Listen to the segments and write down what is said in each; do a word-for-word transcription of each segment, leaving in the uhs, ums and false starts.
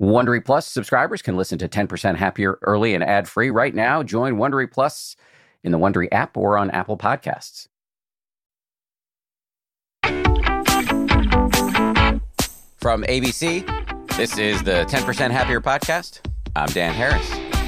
Wondery Plus subscribers can listen to ten percent Happier early and ad-free right now. Join Wondery Plus in the Wondery app or on Apple Podcasts. From A B C, this is the ten percent Happier podcast. I'm Dan Harris.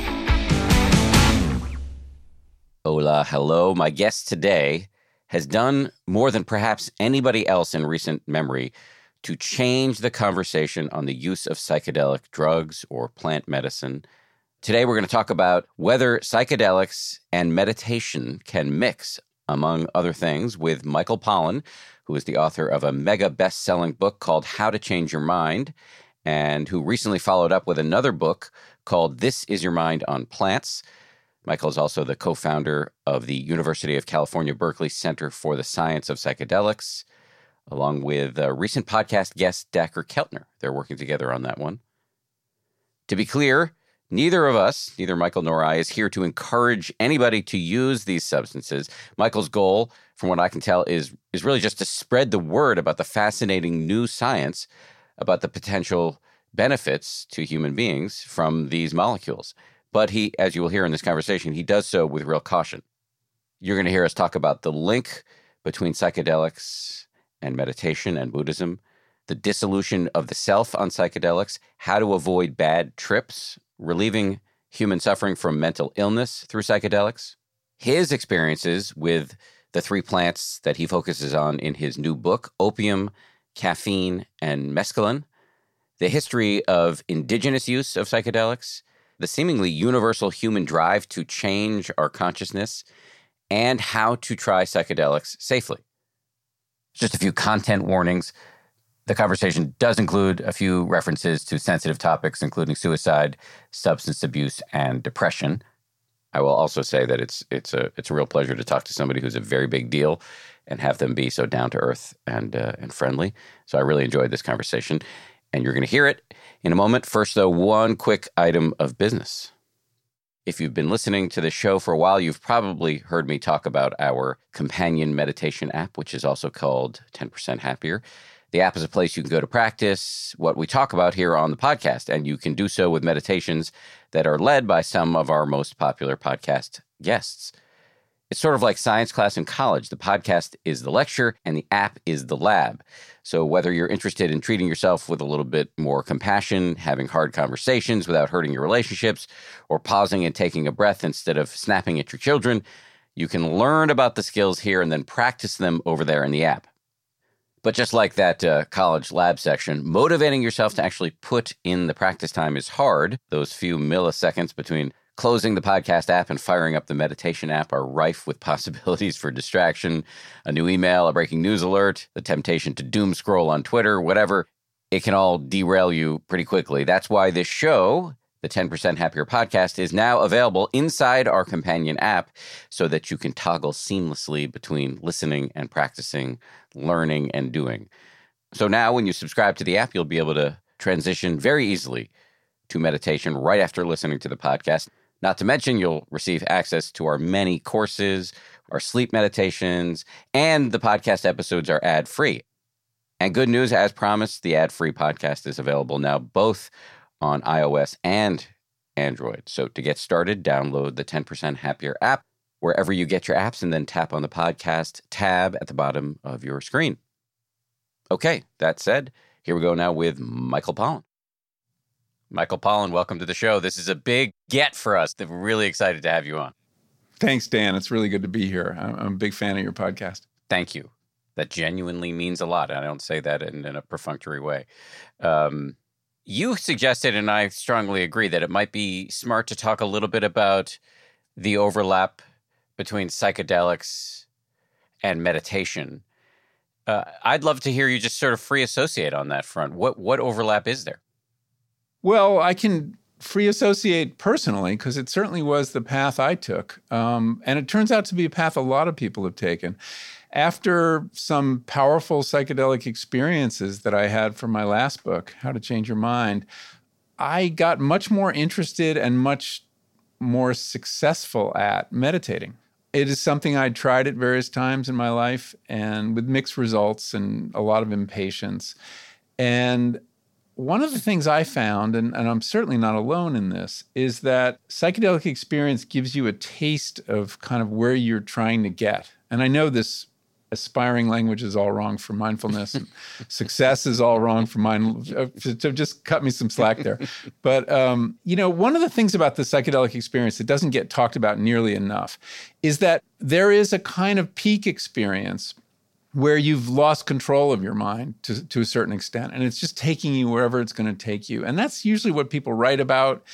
Hola, hello. My guest today has done more than perhaps anybody else in recent memory to change the conversation on the use of psychedelic drugs or plant medicine. Today, we're going to talk about whether psychedelics and meditation can mix, among other things, with Michael Pollan, who is the author of a mega best-selling book called How to Change Your Mind, and who recently followed up with another book called This Is Your Mind on Plants. Michael is also the co-founder of the University of California, Berkeley Center for the Science of Psychedelics, along with a recent podcast guest, Dacher Keltner. They're working together on that one. To be clear, neither of us, neither Michael nor I, is here to encourage anybody to use these substances. Michael's goal, from what I can tell, is, is really just to spread the word about the fascinating new science about the potential benefits to human beings from these molecules. But he, as you will hear in this conversation, he does so with real caution. You're going to hear us talk about the link between psychedelics and meditation and Buddhism, the dissolution of the self on psychedelics, how to avoid bad trips, relieving human suffering from mental illness through psychedelics, his experiences with the three plants that he focuses on in his new book, Opium, Caffeine, and Mescaline, the history of indigenous use of psychedelics, the seemingly universal human drive to change our consciousness, and how to try psychedelics safely. Just a few content warnings. The conversation does include a few references to sensitive topics, including suicide, substance abuse, and depression. I will also say that it's it's a it's a real pleasure to talk to somebody who's a very big deal and have them be so down to earth and uh, and friendly. So I really enjoyed this conversation, and you're going to hear it in a moment. First, though, one quick item of business. If you've been listening to the show for a while, you've probably heard me talk about our companion meditation app, which is also called ten percent Happier. The app is a place you can go to practice what we talk about here on the podcast, and you can do so with meditations that are led by some of our most popular podcast guests. It's sort of like science class in college. The podcast is the lecture, and the app is the lab. So whether you're interested in treating yourself with a little bit more compassion, having hard conversations without hurting your relationships, or pausing and taking a breath instead of snapping at your children, you can learn about the skills here and then practice them over there in the app. But just like that uh, college lab section, motivating yourself to actually put in the practice time is hard. Those few milliseconds between closing the podcast app and firing up the meditation app are rife with possibilities for distraction, a new email, a breaking news alert, the temptation to doom scroll on Twitter, whatever. It can all derail you pretty quickly. That's why this show, the ten percent Happier podcast, is now available inside our companion app so that you can toggle seamlessly between listening and practicing, learning and doing. So now when you subscribe to the app, you'll be able to transition very easily to meditation right after listening to the podcast. Not to mention, you'll receive access to our many courses, our sleep meditations, and the podcast episodes are ad-free. And good news, as promised, the ad-free podcast is available now both on iOS and Android. So to get started, download the ten percent Happier app wherever you get your apps and then tap on the podcast tab at the bottom of your screen. Okay, that said, here we go now with Michael Pollan. Michael Pollan, welcome to the show. This is a big get for us. We're really excited to have you on. Thanks, Dan. It's really good to be here. I'm, I'm a big fan of your podcast. Thank you. That genuinely means a lot. I don't say that in, in a perfunctory way. Um, you suggested, and I strongly agree, that it might be smart to talk a little bit about the overlap between psychedelics and meditation. Uh, I'd love to hear you just sort of free associate on that front. What what overlap is there? Well, I can free associate personally because it certainly was the path I took. Um, and it turns out to be a path a lot of people have taken. After some powerful psychedelic experiences that I had from my last book, How to Change Your Mind, I got much more interested and much more successful at meditating. It is something I'd tried at various times in my life and with mixed results and a lot of impatience. And one of the things I found, and, and I'm certainly not alone in this, is that psychedelic experience gives you a taste of kind of where you're trying to get. And I know this aspiring language is all wrong for mindfulness, and success is all wrong for mindfulness. So just cut me some slack there. But, um, you know, one of the things about the psychedelic experience that doesn't get talked about nearly enough is that there is a kind of peak experience where you've lost control of your mind to, to a certain extent, and it's just taking you wherever it's going to take you. And that's usually what people write about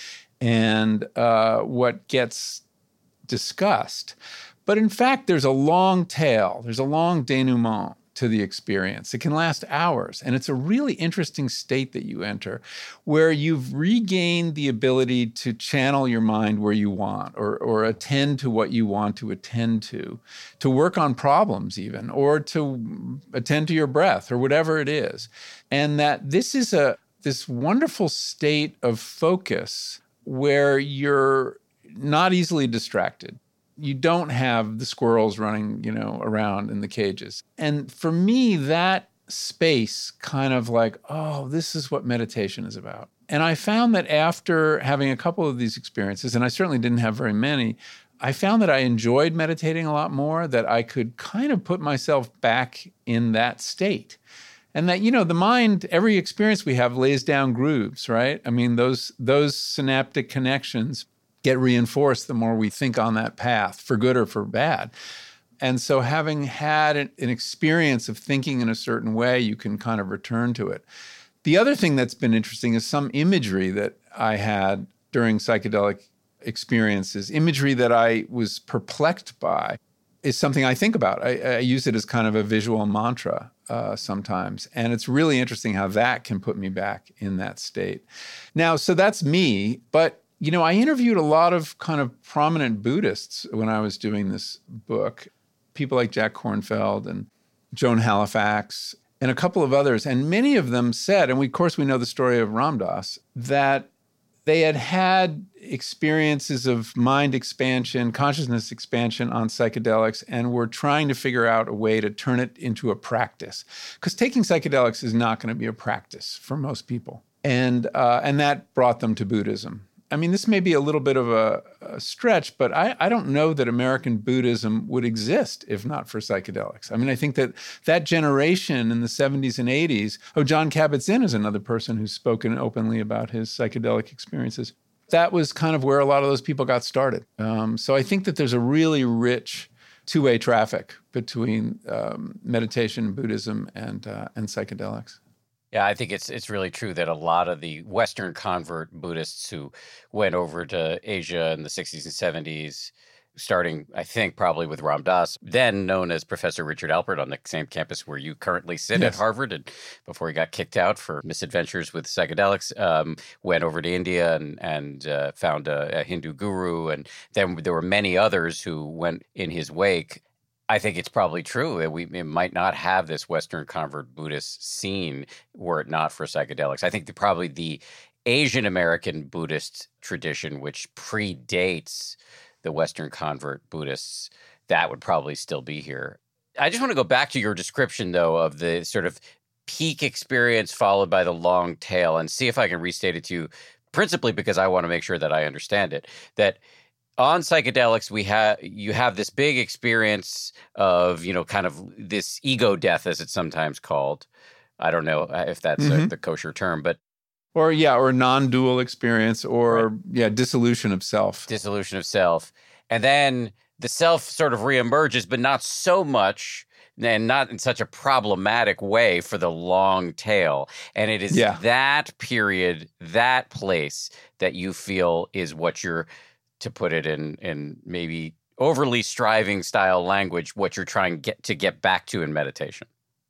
and uh, what gets discussed. But in fact, there's a long tail, there's a long denouement to the experience. It can last hours, and it's a really interesting state that you enter where you've regained the ability to channel your mind where you want, or, or attend to what you want to attend to, to work on problems even, or to attend to your breath, or whatever it is. And that this is a this wonderful state of focus where you're not easily distracted. You don't have the squirrels running, you know, around in the cages. And for me, that space kind of like, oh, this is what meditation is about. And I found that after having a couple of these experiences, and I certainly didn't have very many, I found that I enjoyed meditating a lot more, that I could kind of put myself back in that state. And that, you know, the mind, every experience we have lays down grooves, right? I mean, those those synaptic connections get reinforced the more we think on that path, for good or for bad. And so having had an, an experience of thinking in a certain way, you can kind of return to it. The other thing that's been interesting is some imagery that I had during psychedelic experiences, imagery that I was perplexed by, is something I think about. I, I use it as kind of a visual mantra uh, sometimes. And it's really interesting how that can put me back in that state. Now, so that's me, but you know, I interviewed a lot of kind of prominent Buddhists when I was doing this book, people like Jack Kornfeld and Joan Halifax and a couple of others. And many of them said, and we, of course we know the story of Ram Dass, that they had had experiences of mind expansion, consciousness expansion on psychedelics, and were trying to figure out a way to turn it into a practice. Because taking psychedelics is not going to be a practice for most people. And, uh, and that brought them to Buddhism. I mean, this may be a little bit of a, a stretch, but I, I don't know that American Buddhism would exist if not for psychedelics. I mean, I think that that generation in the seventies and eighties, oh, Jon Kabat-Zinn is another person who's spoken openly about his psychedelic experiences. That was kind of where a lot of those people got started. Um, so I think that there's a really rich two-way traffic between um, meditation, Buddhism, and uh, and psychedelics. Yeah, I think it's it's really true that a lot of the Western convert Buddhists who went over to Asia in the sixties and seventies, starting, I think, probably with Ram Dass, then known as Professor Richard Alpert on the same campus where you currently sit Yes. at Harvard, and before he got kicked out for misadventures with psychedelics, um, went over to India and, and uh, found a, a Hindu guru. And then there were many others who went in his wake. I think it's probably true that we it might not have this Western convert Buddhist scene were it not for psychedelics. I think the, probably the Asian American Buddhist tradition, which predates the Western convert Buddhists, that would probably still be here. I just want to go back to your description, though, of the sort of peak experience followed by the long tail, and see if I can restate it to you, principally because I want to make sure that I understand it, that on psychedelics, we have you have this big experience of, you know, kind of this ego death, as it's sometimes called. I don't know if that's Mm-hmm. a, the kosher term, but Or, yeah, or non-dual experience, or, right. yeah, dissolution of self. Dissolution of self. And then the self sort of reemerges, but not so much, and not in such a problematic way for the long tail. And it is yeah. that period, that place that you feel is what you're, to put it in in maybe overly striving style language, what you're trying to get to get back to in meditation.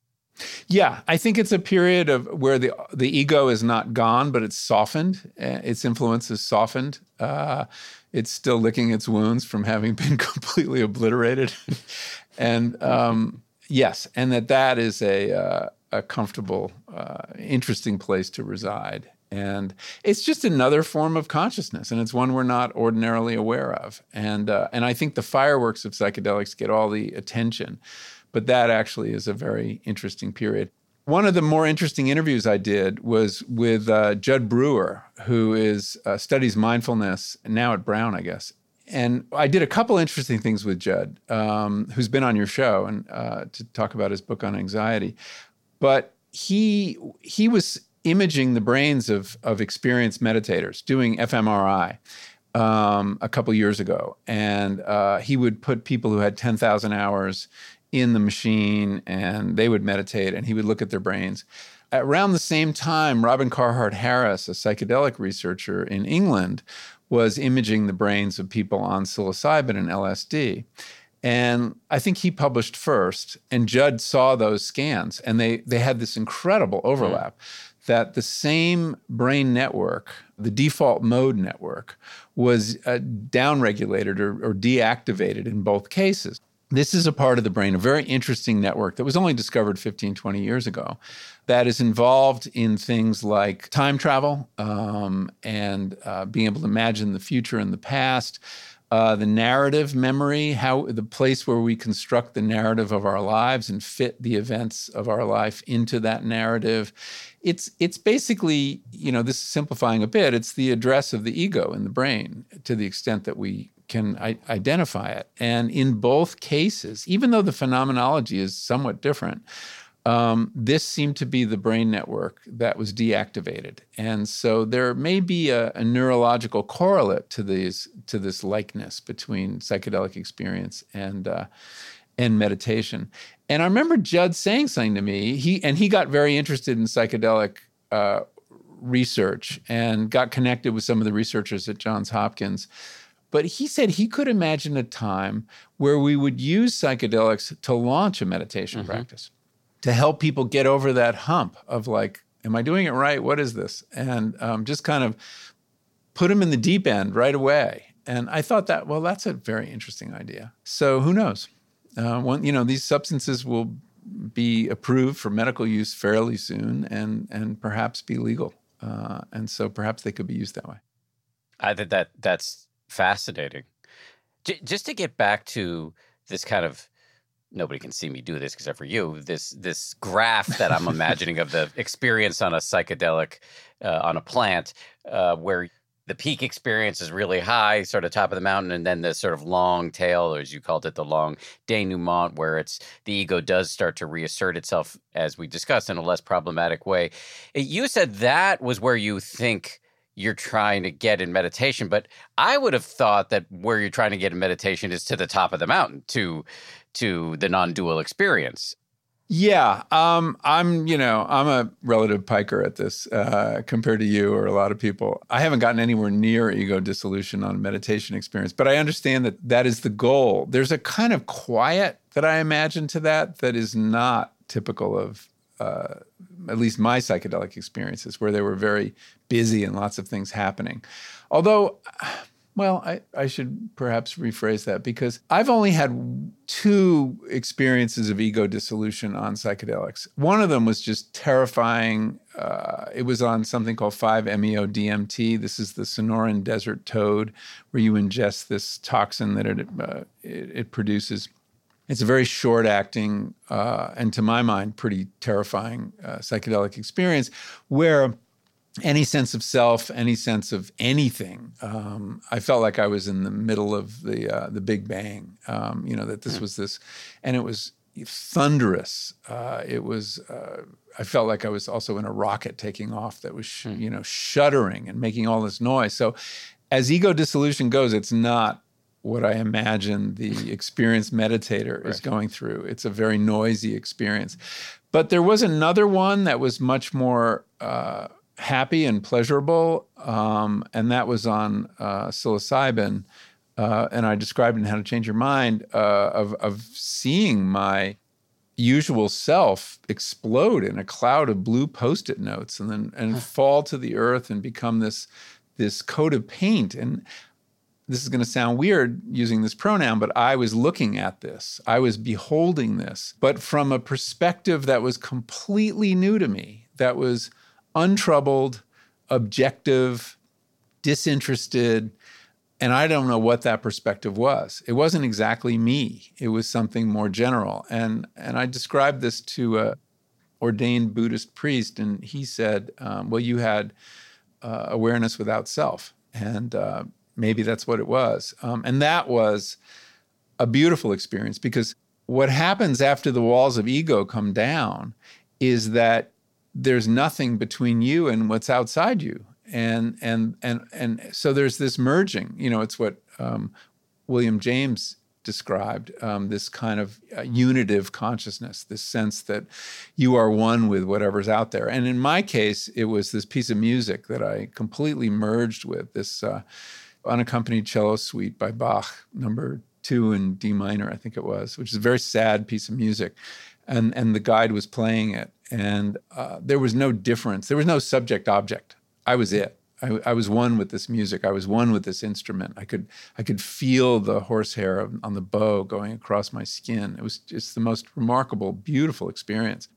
Yeah, I think it's a period of where the the ego is not gone, but it's softened. Uh, its influence is softened. Uh, it's still licking its wounds from having been completely obliterated. and um, yes, and that that is a uh, a comfortable, uh, interesting place to reside. And it's just another form of consciousness, and it's one we're not ordinarily aware of. And uh, and I think the fireworks of psychedelics get all the attention, but that actually is a very interesting period. One of the more interesting interviews I did was with uh, Judd Brewer, who is uh, studies mindfulness now at Brown, I guess. And I did a couple interesting things with Judd, um, who's been on your show, and uh, to talk about his book on anxiety. But he he was imaging the brains of of experienced meditators, doing f M R I um, a couple years ago, and uh, he would put people who had ten thousand hours in the machine, and they would meditate, and he would look at their brains. Around the same time, Robin Carhart Harris, a psychedelic researcher in England, was imaging the brains of people on psilocybin and L S D. And I think he published first, and Judd saw those scans, and they they had this incredible overlap mm. that the same brain network, the default mode network, was uh, downregulated or, or deactivated in both cases. This is a part of the brain, a very interesting network that was only discovered fifteen, twenty years ago, that is involved in things like time travel um, and uh, being able to imagine the future and the past, uh, the narrative memory, how the place where we construct the narrative of our lives and fit the events of our life into that narrative. It's it's basically, you know, this is simplifying a bit, it's the address of the ego in the brain to the extent that we can I- identify it. And in both cases, even though the phenomenology is somewhat different, um, this seemed to be the brain network that was deactivated. And so there may be a, a neurological correlate to these to this likeness between psychedelic experience and uh, and meditation. And I remember Judd saying something to me. He and he got very interested in psychedelic uh, research and got connected with some of the researchers at Johns Hopkins. But he said he could imagine a time where we would use psychedelics to launch a meditation mm-hmm. practice, to help people get over that hump of like, am I doing it right? What is this? And um, just kind of put them in the deep end right away. And I thought that, well, that's a very interesting idea. So who knows? Uh, one, you know, these substances will be approved for medical use fairly soon and and perhaps be legal. Uh, and so perhaps they could be used that way. I think that that's fascinating. J- just to get back to this kind of, nobody can see me do this except for you, this this graph that I'm imagining of the experience on a psychedelic, uh, on a plant, uh, where the peak experience is really high, sort of top of the mountain, and then the sort of long tail, or as you called it, the long denouement, where it's the ego does start to reassert itself, as we discussed, in a less problematic way. You said that was where you think you're trying to get in meditation, but I would have thought that where you're trying to get in meditation is to the top of the mountain, to to the non-dual experience. Yeah, um, I'm, you know, I'm a relative piker at this uh, compared to you or a lot of people. I haven't gotten anywhere near ego dissolution on a meditation experience, but I understand that that is the goal. There's a kind of quiet that I imagine to that that is not typical of uh, at least my psychedelic experiences, where they were very busy and lots of things happening. Although, well, I, I should perhaps rephrase that, because I've only had two experiences of ego dissolution on psychedelics. One of them was just terrifying. Uh, it was on something called five meo D M T. This is the Sonoran desert toad, where you ingest this toxin that it, uh, it, it produces. It's a very short-acting, uh, and to my mind, pretty terrifying uh, psychedelic experience, where any sense of self, any sense of anything, um, I felt like I was in the middle of the uh, the Big Bang. Um, you know, that this was this, and it was thunderous. Uh, it was. Uh, I felt like I was also in a rocket taking off that was, sh- you know, shuddering and making all this noise. So, as ego dissolution goes, it's not what I imagine the experienced meditator is going through. It's a very noisy experience. But there was another one that was much more uh, happy and pleasurable, um, and that was on uh, psilocybin. Uh, and I described in How to Change Your Mind uh, of, of seeing my usual self explode in a cloud of blue Post-it notes and then and fall to the earth and become this, this coat of paint. And this is going to sound weird using this pronoun, but I was looking at this. I was beholding this, but from a perspective that was completely new to me, that was untroubled, objective, disinterested, and I don't know what that perspective was. It wasn't exactly me. It was something more general. And and I described this to a, ordained Buddhist priest, and he said, um, well, you had uh, awareness without self. And uh, maybe that's what it was. Um, and that was a beautiful experience, because what happens after the walls of ego come down is that there's nothing between you and what's outside you. And and and and so there's this merging. You know, it's what um, William James described, um, this kind of uh, unitive consciousness, this sense that you are one with whatever's out there. And in my case, it was this piece of music that I completely merged with, this uh, unaccompanied cello suite by Bach, number two in D minor, I think it was, which is a very sad piece of music. And, and the guide was playing it. And uh, there was no difference. There was no subject-object. I was it. I, I was one with this music. I was one with this instrument. I could I could feel the horsehair on the bow going across my skin. It was just the most remarkable, beautiful experience.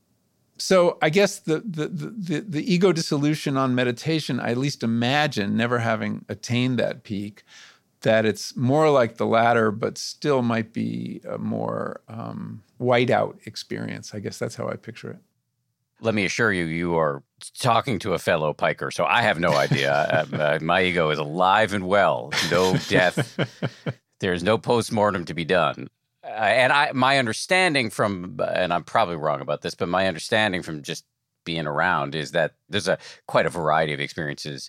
So I guess the the the, the ego dissolution on meditation, I at least imagine, never having attained that peak, that it's more like the latter, but still might be a more um, whiteout experience. I guess that's how I picture it. Let me assure you, you are talking to a fellow piker, so I have no idea. uh, my ego is alive and well. No death. There's no postmortem to be done. Uh, and I, my understanding from, and I'm probably wrong about this, but my understanding from just being around is that there's a quite a variety of experiences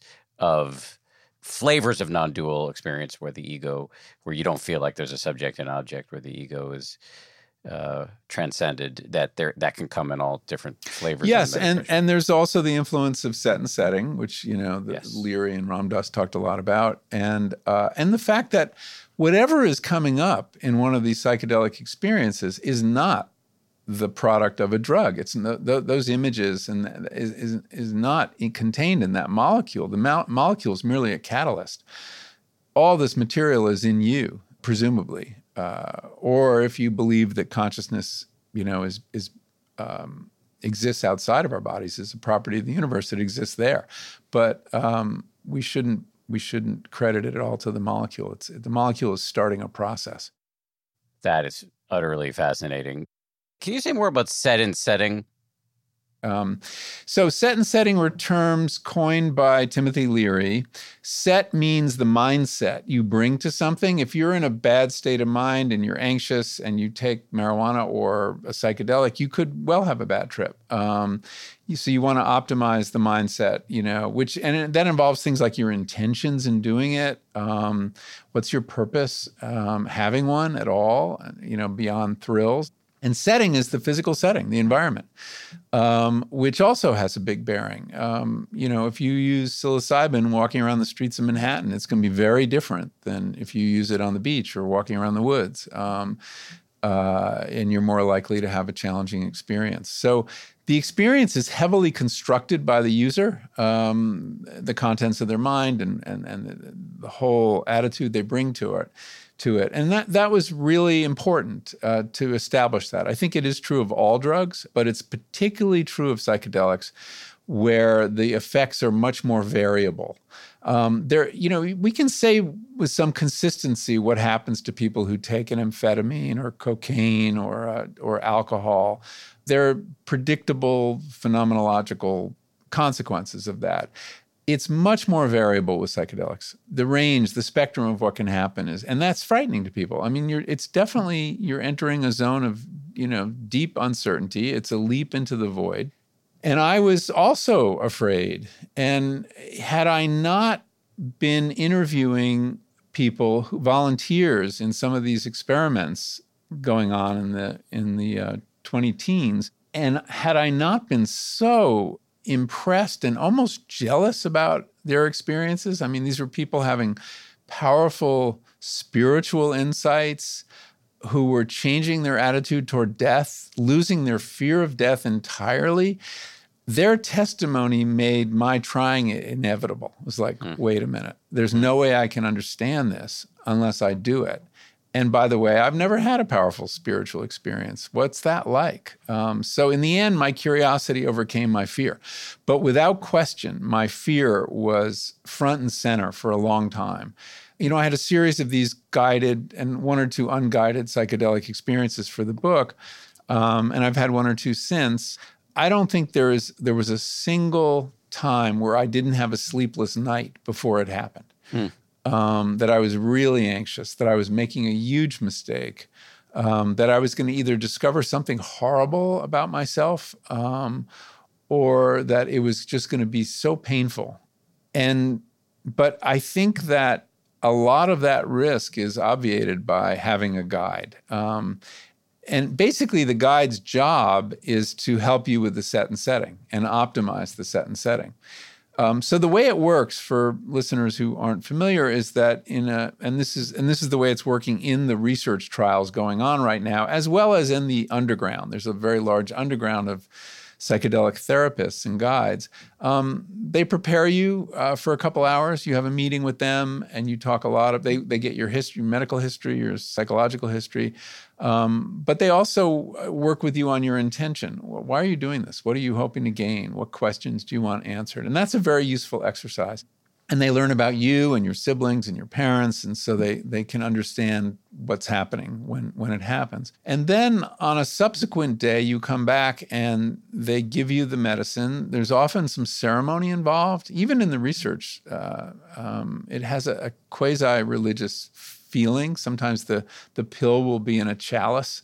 of flavors of non-dual experience where the ego, where you don't feel like there's a subject and object, where the ego is uh, transcended, that there that can come in all different flavors. Yes, and and there's also the influence of set and setting, which, you know, the yes. Leary and Ram Dass talked a lot about, and uh, and the fact that whatever is coming up in one of these psychedelic experiences is not the product of a drug. It's no, th- those images and is, is is not in, contained in that molecule. The mo- molecule is merely a catalyst. All this material is in you, presumably. Uh, or if you believe that consciousness, you know, is is um, exists outside of our bodies, is a property of the universe that exists there. But um, we shouldn't we shouldn't credit it all to the molecule. It's the molecule is starting a process. That is utterly fascinating. Can you say more about set and setting? Um, so set and setting were terms coined by Timothy Leary. Set means the mindset you bring to something. If you're in a bad state of mind and you're anxious and you take marijuana or a psychedelic, you could well have a bad trip. Um, you, so you want to optimize the mindset, you know, which, and that involves things like your intentions in doing it. Um, what's your purpose? Um, having one at all, you know, beyond thrills. And setting is the physical setting, the environment, um, which also has a big bearing. Um, you know, if you use psilocybin walking around the streets of Manhattan, it's going to be very different than if you use it on the beach or walking around the woods. Um, uh, and you're more likely to have a challenging experience. So the experience is heavily constructed by the user, um, the contents of their mind and, and, and the, the whole attitude they bring to it. to it. And that, that was really important uh, to establish that. I think it is true of all drugs, but it's particularly true of psychedelics, where the effects are much more variable. Um, there, you know, we can say with some consistency what happens to people who take an amphetamine or cocaine or uh, or alcohol. There are predictable phenomenological consequences of that. It's much more variable with psychedelics. The range, the spectrum of what can happen is, and that's frightening to people. I mean, you're, it's definitely, you're entering a zone of, you know, deep uncertainty. It's a leap into the void. And I was also afraid. And had I not been interviewing people, who, volunteers in some of these experiments going on in the, in the uh, twenty teens, and had I not been so impressed and almost jealous about their experiences. I mean, these were people having powerful spiritual insights, who were changing their attitude toward death, losing their fear of death entirely. Their testimony made my trying it inevitable. It was like, mm. wait a minute, there's no way I can understand this unless I do it. And by the way, I've never had a powerful spiritual experience. What's that like? Um, so in the end, my curiosity overcame my fear. But without question, my fear was front and center for a long time. You know, I had a series of these guided and one or two unguided psychedelic experiences for the book. Um, and I've had one or two since. I don't think there is there was a single time where I didn't have a sleepless night before it happened. Hmm. Um, that I was really anxious, that I was making a huge mistake, um, that I was going to either discover something horrible about myself, um, or that it was just going to be so painful. And but I think that a lot of that risk is obviated by having a guide. Um, and basically, the guide's job is to help you with the set and setting and optimize the set and setting. Um, so the way it works for listeners who aren't familiar is that in a, and this is and this is the way it's working in the research trials going on right now, as well as in the underground. There's a very large underground of psychedelic therapists and guides. Um, they prepare you uh, for a couple hours. You have a meeting with them, and you talk a lot of. They they get your history, medical history, your psychological history, um, but they also work with you on your intention. Why are you doing this? What are you hoping to gain? What questions do you want answered? And that's a very useful exercise. And they learn about you and your siblings and your parents, and so they they can understand what's happening when, when it happens. And then on a subsequent day, you come back and they give you the medicine. There's often some ceremony involved. Even in the research, uh, um, it has a, a quasi-religious feeling. Sometimes the, the pill will be in a chalice,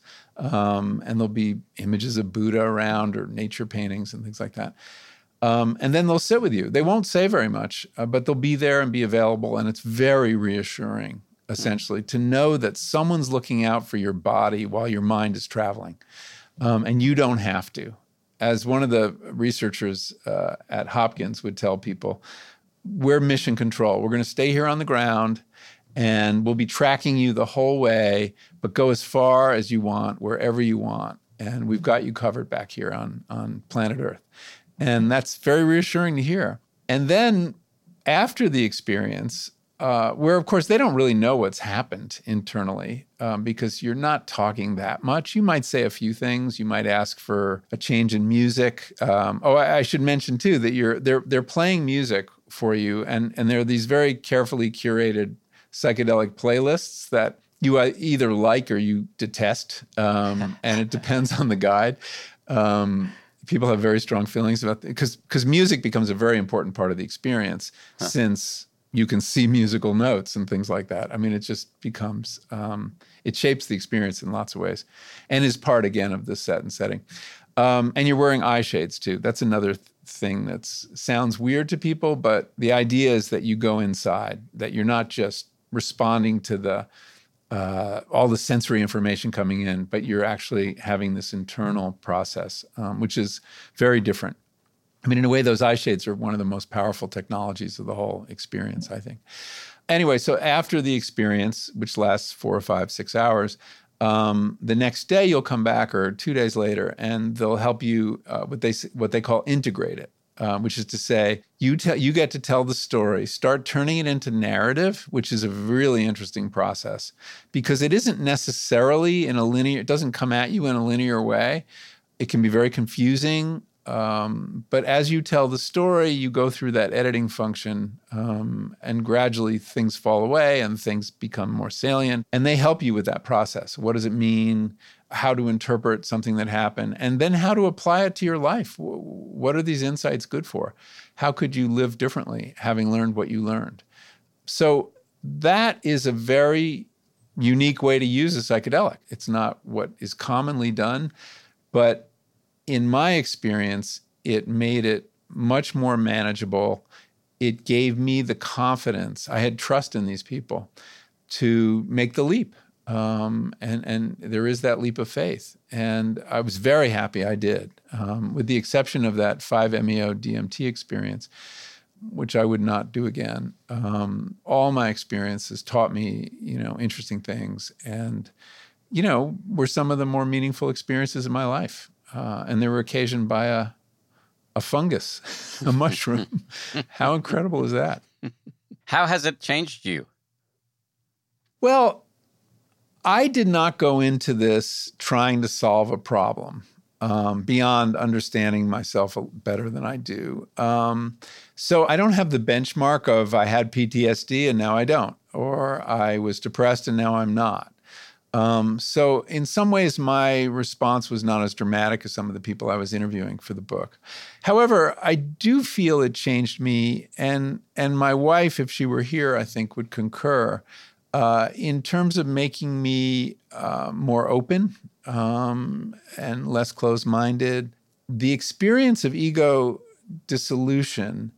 um, and there'll be images of Buddha around or nature paintings and things like that. Um, and then they'll sit with you. They won't say very much, uh, but they'll be there and be available. And it's very reassuring, essentially, to know that someone's looking out for your body while your mind is traveling. Um, and you don't have to. As one of the researchers uh, at Hopkins would tell people, we're mission control. We're going to stay here on the ground, and we'll be tracking you the whole way, but go as far as you want, wherever you want. And we've got you covered back here on, on planet Earth. And that's very reassuring to hear. And then after the experience, uh, where, of course, they don't really know what's happened internally um, because you're not talking that much. You might say a few things. You might ask for a change in music. Um, oh, I, I should mention, too, that you're they're they're playing music for you. And, and there are these very carefully curated psychedelic playlists that you either like or you detest. Um, and it depends on the guide. Um People have very strong feelings about it because because music becomes a very important part of the experience huh. since you can see musical notes and things like that. I mean, it just becomes, um, it shapes the experience in lots of ways and is part, again, of the set and setting. Um, and you're wearing eye shades, too. That's another th- thing that sounds weird to people, but the idea is that you go inside, that you're not just responding to the Uh, all the sensory information coming in, but you're actually having this internal process, um, which is very different. I mean, in a way, those eye shades are one of the most powerful technologies of the whole experience, I think. Anyway, so after the experience, which lasts four or five, six hours, um, the next day you'll come back, or two days later, and they'll help you uh, what they what they call integrate it. Um, which is to say, you tell you get to tell the story, start turning it into narrative, which is a really interesting process because it isn't necessarily in a linear, it doesn't come at you in a linear way. It can be very confusing. Um, but as you tell the story, you go through that editing function um, and gradually things fall away and things become more salient. And they help you with that process. What does it mean? How to interpret something that happened, and then how to apply it to your life. What are these insights good for? How could you live differently having learned what you learned? So that is a very unique way to use a psychedelic. It's not what is commonly done, but in my experience, it made it much more manageable. It gave me the confidence. I had trust in these people to make the leap. Um, and, and there is that leap of faith. And I was very happy I did, um, with the exception of that five M E O D M T experience, which I would not do again. Um, all my experiences taught me, you know, interesting things and, you know, were some of the more meaningful experiences in my life. Uh, and they were occasioned by a, a fungus, a mushroom. How incredible is that? How has it changed you? Well, I did not go into this trying to solve a problem um, beyond understanding myself better than I do. Um, so I don't have the benchmark of I had P T S D and now I don't, or I was depressed and now I'm not. Um, so in some ways, my response was not as dramatic as some of the people I was interviewing for the book. However, I do feel it changed me, and and my wife, if she were here, I think would concur, uh, in terms of making me uh, more open um, and less closed-minded. The experience of ego dissolution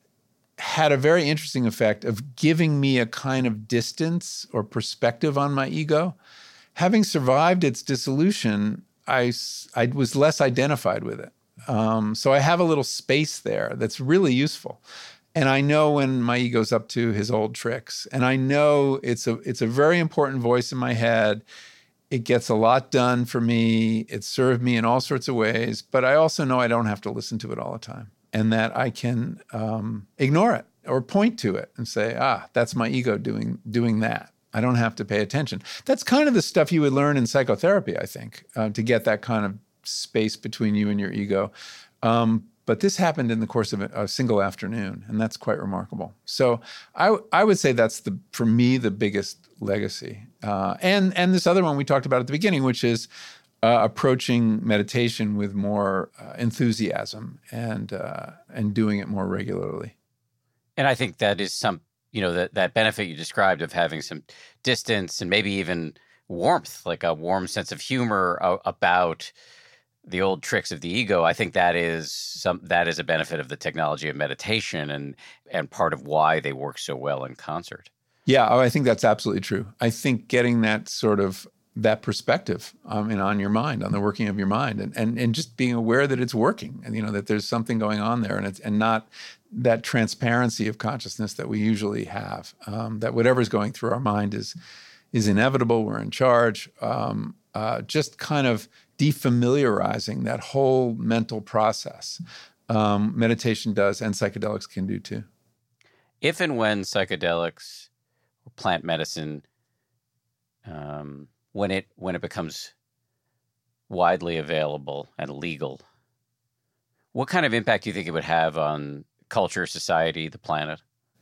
had a very interesting effect of giving me a kind of distance or perspective on my ego. Having survived its dissolution, I, I was less identified with it. Um, so I have a little space there that's really useful. And I know when my ego's up to his old tricks. And I know it's a it's a very important voice in my head. It gets a lot done for me. It served me in all sorts of ways. But I also know I don't have to listen to it all the time, and that I can um, ignore it or point to it and say, ah, that's my ego doing doing that. I don't have to pay attention. That's kind of the stuff you would learn in psychotherapy, I think, uh, to get that kind of space between you and your ego. Um, but this happened in the course of a, a single afternoon, and that's quite remarkable. So I, I would say that's, the for me, the biggest legacy. Uh, and, and this other one we talked about at the beginning, which is uh, approaching meditation with more uh, enthusiasm and uh, and doing it more regularly. And I think that is some, you know, that, that benefit you described of having some distance and maybe even warmth, like a warm sense of humor uh, about the old tricks of the ego. I think that is some that is a benefit of the technology of meditation and and part of why they work so well in concert. Yeah, oh, I think that's absolutely true. I think getting that sort of that perspective um, and on your mind, on the working of your mind, and, and and just being aware that it's working, and you know that there's something going on there, and it's and not that transparency of consciousness that we usually have. Um, that whatever's going through our mind is is inevitable. We're in charge. Um, uh, just kind of defamiliarizing that whole mental process. Um, meditation does, and psychedelics can do too. If and when psychedelics or plant medicine, um, when it when it becomes widely available and legal, what kind of impact do you think it would have on culture, society, the planet?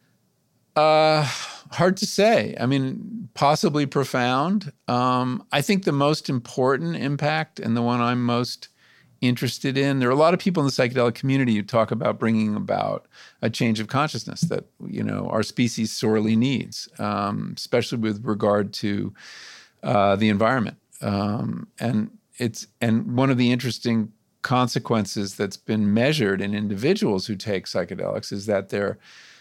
Uh, hard to say. I mean, possibly profound. Um, I think the most important impact, and the one I'm most interested in, there are a lot of people in the psychedelic community who talk about bringing about a change of consciousness that, you know, our species sorely needs, um, especially with regard to uh, the environment. Um, and it's and one of the interesting consequences that's been measured in individuals who take psychedelics is that their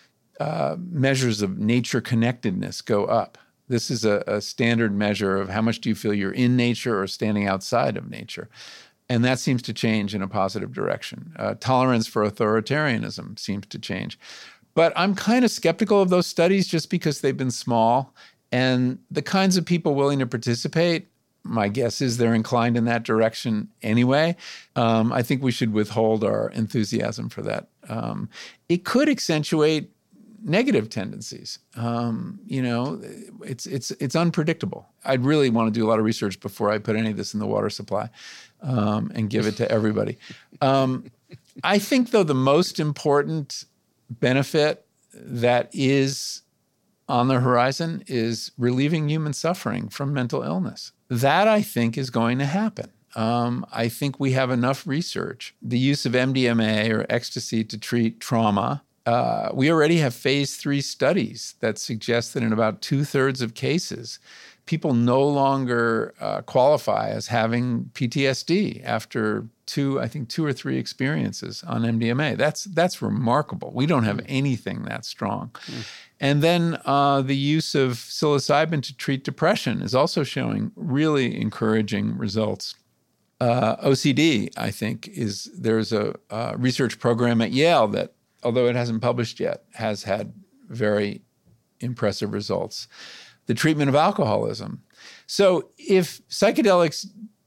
uh, measures of nature connectedness go up. This is a, a standard measure of how much do you feel you're in nature or standing outside of nature. And that seems to change in a positive direction. Uh, tolerance for authoritarianism seems to change. But I'm kind of skeptical of those studies just because they've been small. And the kinds of people willing to participate, my guess is they're inclined in that direction anyway. Um, I think we should withhold our enthusiasm for that. Um, it could accentuate negative tendencies. Um, you know, it's it's it's unpredictable. I'd really want to do a lot of research before I put any of this in the water supply um, and give it to everybody. Um, I think, though, the most important benefit that is on the horizon is relieving human suffering from mental illness. That, I think, is going to happen. Um, I think we have enough research. The use of M D M A or ecstasy to treat trauma. Uh, we already have phase three studies that suggest that in about two-thirds of cases, people no longer uh, qualify as having P T S D after two, I think, two or three experiences on M D M A. That's that's remarkable. We don't have anything that strong. Mm. And then uh, the use of psilocybin to treat depression is also showing really encouraging results. Uh, O C D, I think, is there's a, a research program at Yale that, although it hasn't published yet, has had very impressive results. The treatment of alcoholism. So if psychedelics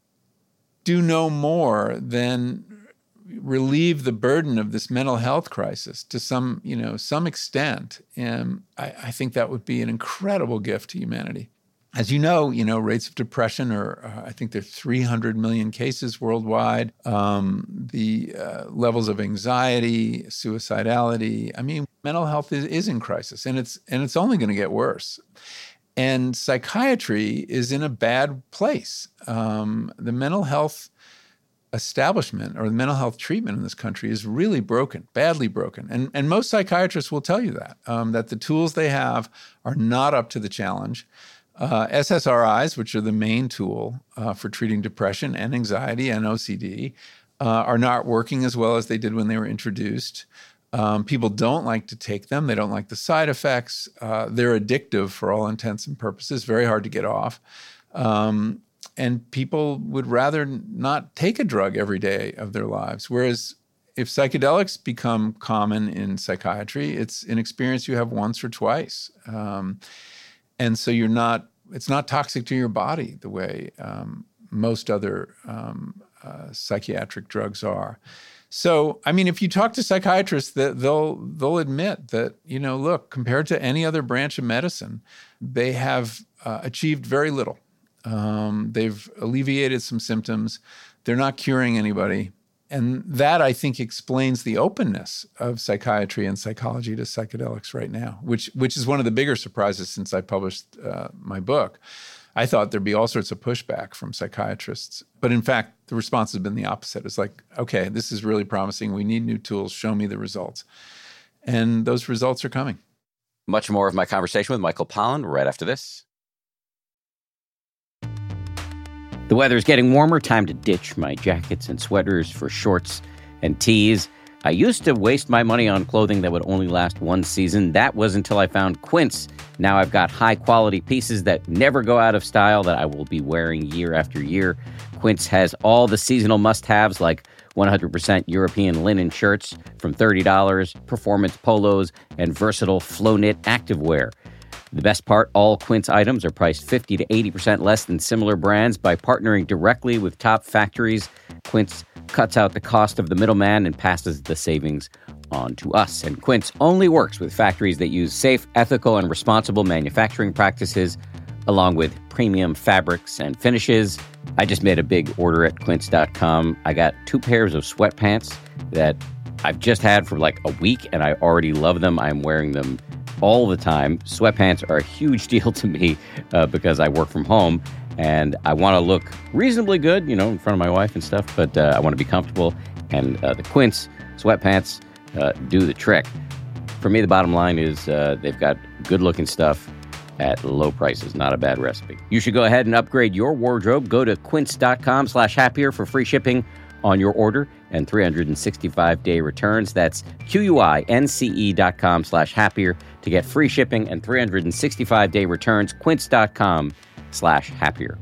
do no more than relieve the burden of this mental health crisis to some, you know, some extent, and I, I think that would be an incredible gift to humanity. As you know, you know, rates of depression are, uh, I think there's three hundred million cases worldwide. Um, the uh, levels of anxiety, suicidality. I mean, mental health is, is in crisis, and it's and it's only going to get worse. And psychiatry is in a bad place. Um, the mental health establishment or the mental health treatment in this country is really broken, badly broken. And, and most psychiatrists will tell you that, um, that the tools they have are not up to the challenge. Uh, S S R Is, which are the main tool uh, for treating depression and anxiety and O C D, uh, are not working as well as they did when they were introduced. Um, people don't like to take them. They don't like the side effects. Uh, they're addictive for all intents and purposes, very hard to get off. Um, and people would rather not take a drug every day of their lives. Whereas if psychedelics become common in psychiatry, it's an experience you have once or twice. Um, and so you're not, it's not toxic to your body the way um, most other um, uh, psychiatric drugs are. So, I mean, if you talk to psychiatrists, they'll they'll admit that, you know, look, compared to any other branch of medicine, they have uh, achieved very little. Um, they've alleviated some symptoms. They're not curing anybody. And that, I think, explains the openness of psychiatry and psychology to psychedelics right now, which which is one of the bigger surprises since I published uh, my book. I thought there'd be all sorts of pushback from psychiatrists. But in fact, the response has been the opposite. It's like, okay, this is really promising. We need new tools. Show me the results. And those results are coming. Much more of my conversation with Michael Pollan right after this. The weather's getting warmer. Time to ditch my jackets and sweaters for shorts and tees. I used to waste my money on clothing that would only last one season. That was until I found Quince. Now I've got high-quality pieces that never go out of style that I will be wearing year after year. Quince has all the seasonal must-haves like one hundred percent European linen shirts from thirty dollars, performance polos, and versatile flow-knit activewear. The best part, all Quince items are priced fifty to eighty percent less than similar brands. By partnering directly with top factories, Quince cuts out the cost of the middleman and passes the savings on to us. And Quince only works with factories that use safe, ethical, and responsible manufacturing practices, along with premium fabrics and finishes. I just made a big order at quince dot com. I got two pairs of sweatpants that I've just had for like a week, and I already love them. I'm wearing them all the time. Sweatpants are a huge deal to me uh, because I work from home and I want to look reasonably good, you know, in front of my wife and stuff, but uh, I want to be comfortable. And uh, the Quince sweatpants uh, do the trick. For me, the bottom line is uh, they've got good looking stuff at low prices. Not a bad recipe. You should go ahead and upgrade your wardrobe. Go to quince dot com slash happier for free shipping on your order and three hundred sixty-five day returns. That's Q-U-I-N-C-E dot com slash happier to get free shipping and three hundred sixty-five day returns. Quince dot com slash happier.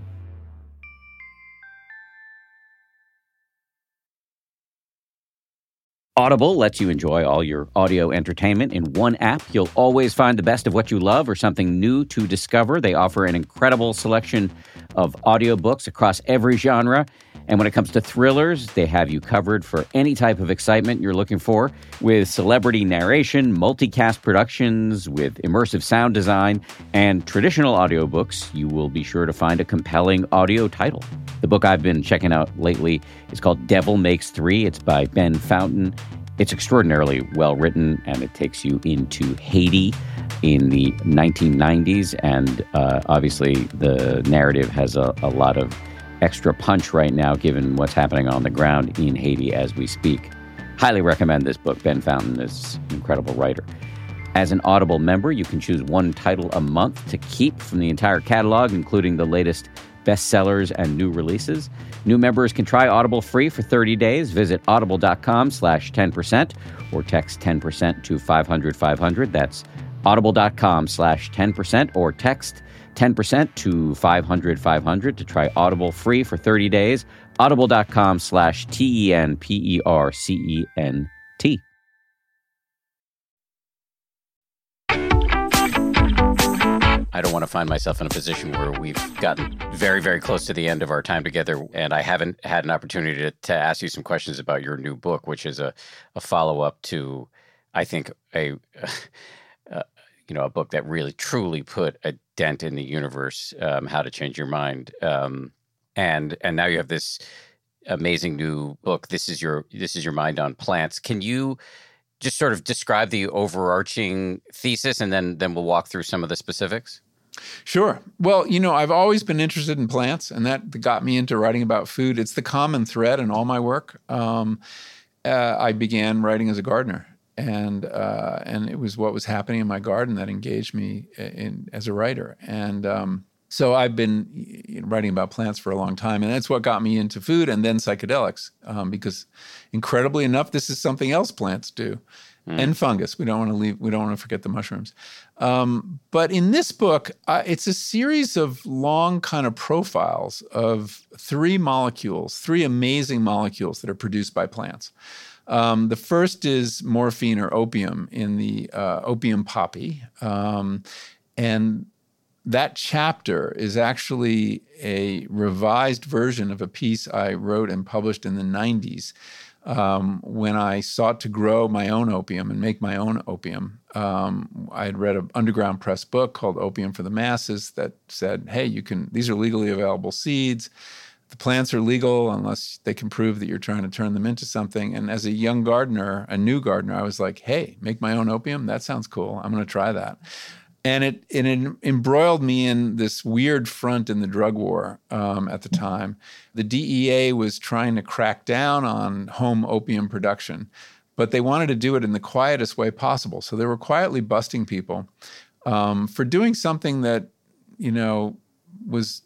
Audible lets you enjoy all your audio entertainment in one app. You'll always find the best of what you love or something new to discover. They offer an incredible selection of audiobooks across every genre. And when it comes to thrillers, they have you covered for any type of excitement you're looking for. With celebrity narration, multicast productions, with immersive sound design, and traditional audiobooks, you will be sure to find a compelling audio title. The book I've been checking out lately is called Devil Makes Three. It's by Ben Fountain. It's extraordinarily well written, and it takes you into Haiti in the nineteen nineties. And uh, obviously, the narrative has a, a lot of extra punch right now, given what's happening on the ground in Haiti as we speak. Highly recommend this book. Ben Fountain is an incredible writer. As an Audible member, you can choose one title a month to keep from the entire catalog, including the latest bestsellers and new releases. New members can try Audible free for thirty days. Visit audible dot com slash ten percent or text ten percent to five hundred five hundred. That's audible dot com slash ten percent or text ten percent to five hundred five hundred to try Audible free for thirty days. audible dot com slash T E N P E R C E N T. I don't want to find myself in a position where we've gotten very, very close to the end of our time together, and I haven't had an opportunity to, to ask you some questions about your new book, which is a, a follow-up to, I think, a uh, you know, a book that really, truly put a dent in the universe, um, How to Change Your Mind. Um, and and now you have this amazing new book. This is your this is your mind on plants. Can you just sort of describe the overarching thesis, and then then we'll walk through some of the specifics? Sure. Well, you know, I've always been interested in plants, and that got me into writing about food. It's the common thread in all my work. Um, uh, I began writing as a gardener, and uh, and it was what was happening in my garden that engaged me in, as a writer. And um, so I've been you know, writing about plants for a long time, and that's what got me into food and then psychedelics, um, because incredibly enough, this is something else plants do. Mm. And fungus. We don't want to leave. We don't want to forget the mushrooms. Um, but in this book, uh, it's a series of long kind of profiles of three molecules, three amazing molecules that are produced by plants. Um, the first is morphine or opium in the uh, opium poppy, um, and that chapter is actually a revised version of a piece I wrote and published in the nineties. Um, when I sought to grow my own opium and make my own opium. Um, I had read an underground press book called Opium for the Masses that said, hey, you can, these are legally available seeds. The plants are legal unless they can prove that you're trying to turn them into something. And as a young gardener, a new gardener, I was like, hey, make my own opium? That sounds cool. I'm going to try that. And it, it embroiled me in this weird front in the drug war um, at the time. The D E A was trying to crack down on home opium production, but they wanted to do it in the quietest way possible. So they were quietly busting people um, for doing something that, you know, was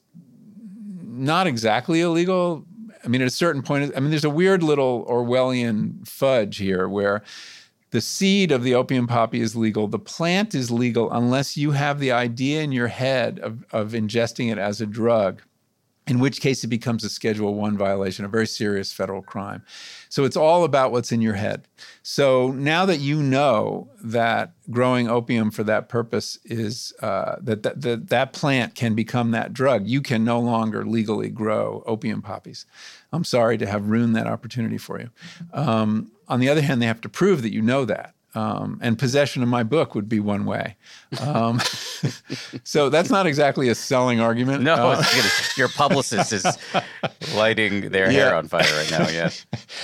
not exactly illegal. I mean, at a certain point, I mean, there's a weird little Orwellian fudge here where the seed of the opium poppy is legal. The plant is legal unless you have the idea in your head of, of ingesting it as a drug, in which case it becomes a Schedule One violation, a very serious federal crime. So it's all about what's in your head. So now that you know that growing opium for that purpose is, uh, that, that, that that plant can become that drug, you can no longer legally grow opium poppies. I'm sorry to have ruined that opportunity for you. Um, on the other hand, they have to prove that you know that. Um, and possession of my book would be one way. Um, so that's not exactly a selling argument. No, uh, it's your publicist is lighting their yeah. hair on fire right now, yes.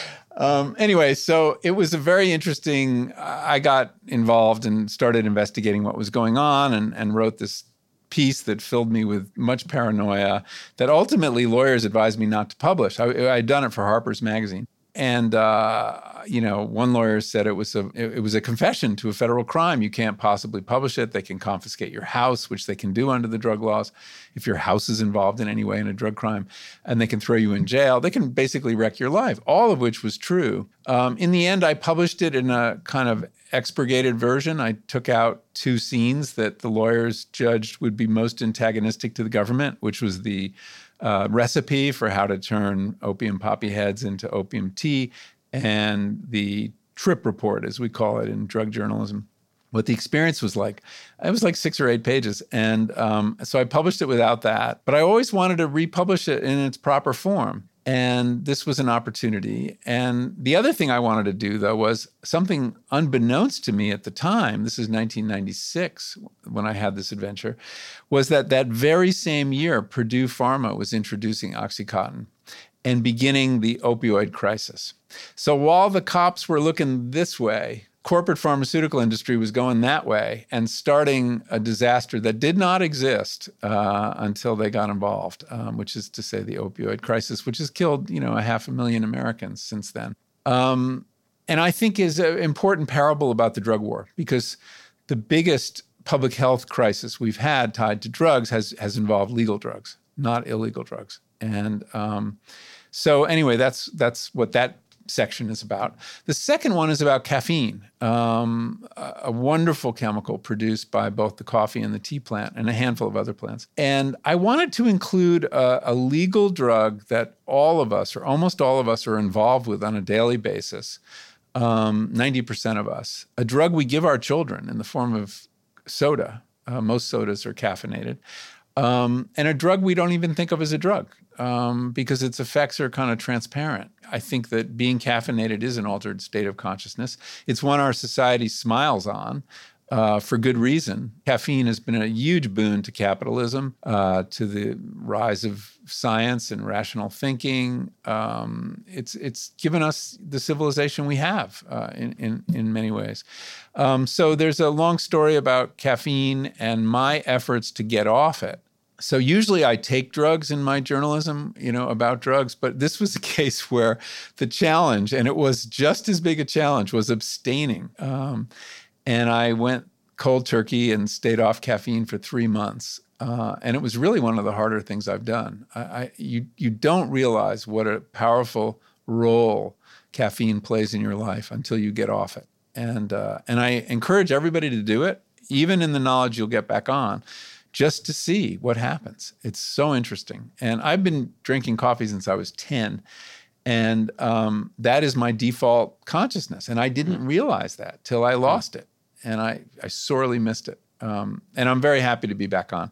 Um, anyway, so it was a very interesting, I got involved and started investigating what was going on and, and wrote this piece that filled me with much paranoia that ultimately lawyers advised me not to publish. I, I'd done it for Harper's Magazine. And, uh, you know, one lawyer said it was a it was a confession to a federal crime. You can't possibly publish it. They can confiscate your house, which they can do under the drug laws if your house is involved in any way in a drug crime. And they can throw you in jail. They can basically wreck your life, all of which was true. Um, in the end, I published it in a kind of expurgated version. I took out two scenes that the lawyers judged would be most antagonistic to the government, which was the Uh, recipe for how to turn opium poppy heads into opium tea, and the trip report, as we call it in drug journalism, what the experience was like. It was like six or eight pages. And um, so I published it without that, but I always wanted to republish it in its proper form. And this was an opportunity. And the other thing I wanted to do, though, was something unbeknownst to me at the time, this is nineteen ninety-six when I had this adventure, was that that very same year, Purdue Pharma was introducing OxyContin and beginning the opioid crisis. So while the cops were looking this way, corporate pharmaceutical industry was going that way and starting a disaster that did not exist uh, until they got involved, um, which is to say the opioid crisis, which has killed, you know, a half a million Americans since then. Um, and I think is an important parable about the drug war, because the biggest public health crisis we've had tied to drugs has, has involved legal drugs, not illegal drugs. And um, so anyway, that's that's what that section is about. The second one is about caffeine, um, a wonderful chemical produced by both the coffee and the tea plant and a handful of other plants. And I wanted to include a, a legal drug that all of us, or almost all of us, are involved with on a daily basis, um, ninety percent of us, a drug we give our children in the form of soda. Uh, most sodas are caffeinated. Um, and a drug we don't even think of as a drug um, because its effects are kind of transparent. I think that being caffeinated is an altered state of consciousness. It's one our society smiles on, uh, for good reason. Caffeine has been a huge boon to capitalism, uh, to the rise of science and rational thinking. Um, it's it's given us the civilization we have uh, in, in, in many ways. Um, so there's a long story about caffeine and my efforts to get off it. So usually I take drugs in my journalism, you know, about drugs, but this was a case where the challenge, and it was just as big a challenge, was abstaining. Um, and I went cold turkey and stayed off caffeine for three months. Uh, and it was really one of the harder things I've done. I, I, you, you don't realize what a powerful role caffeine plays in your life until you get off it. And, uh, and I encourage everybody to do it, even in the knowledge you'll get back on, just to see what happens. It's so interesting. And I've been drinking coffee since I was ten. And um, that is my default consciousness. And I didn't realize that till I lost it. And I, I sorely missed it. Um, and I'm very happy to be back on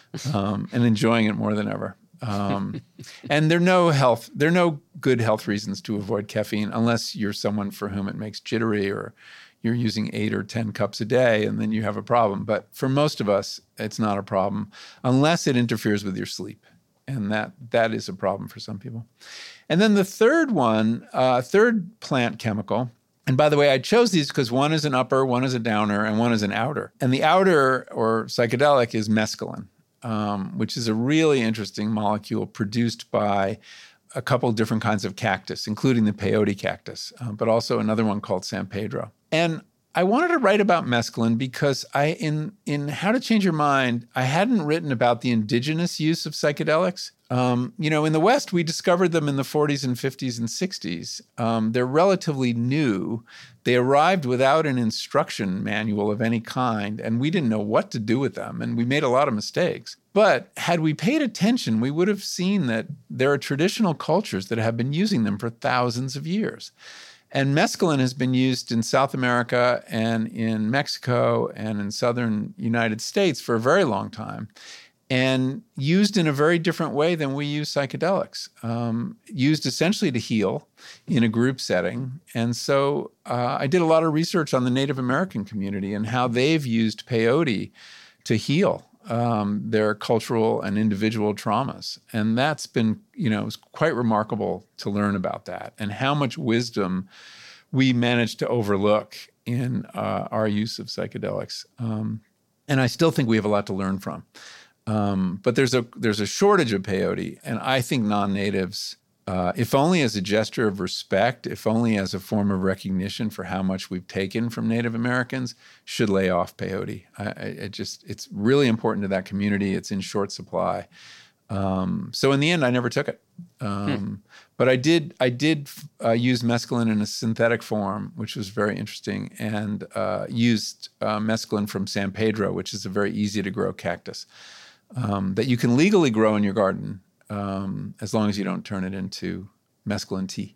um, and enjoying it more than ever. Um, and there are no health, there are no good health reasons to avoid caffeine unless you're someone for whom it makes jittery, or you're using eight or ten cups a day, and then you have a problem. But for most of us, it's not a problem unless it interferes with your sleep. And that that is a problem for some people. And then the third one, uh, third plant chemical, and by the way, I chose these because one is an upper, one is a downer, and one is an outer. And the outer, or psychedelic, is mescaline, um, which is a really interesting molecule produced by a couple of different kinds of cactus, including the peyote cactus, uh, but also another one called San Pedro. And I wanted to write about mescaline because I, in in How to Change Your Mind, I hadn't written about the indigenous use of psychedelics. Um, you know, in the West, we discovered them in the forties and fifties and sixties. Um, they're relatively new. They arrived without an instruction manual of any kind, and we didn't know what to do with them, and we made a lot of mistakes. But had we paid attention, we would have seen that there are traditional cultures that have been using them for thousands of years. And mescaline has been used in South America and in Mexico and in southern United States for a very long time, and used in a very different way than we use psychedelics, um, used essentially to heal in a group setting. And so uh, I did a lot of research on the Native American community and how they've used peyote to heal um, their cultural and individual traumas. And that's been, you know, it was quite remarkable to learn about that and how much wisdom we managed to overlook in uh, our use of psychedelics. Um, and I still think we have a lot to learn from. Um, but there's a there's a shortage of peyote, and I think non-natives, uh, if only as a gesture of respect, if only as a form of recognition for how much we've taken from Native Americans, should lay off peyote. I, I it just it's really important to that community. It's in short supply. Um, so in the end, I never took it. Um, hmm. But I did I did uh, use mescaline in a synthetic form, which was very interesting, and uh, used uh, mescaline from San Pedro, which is a very easy to grow cactus. Um, that you can legally grow in your garden um, as long as you don't turn it into mescaline tea.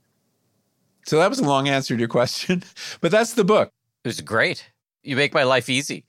So that was a long answer to your question, but that's the book. It was great. You make my life easy.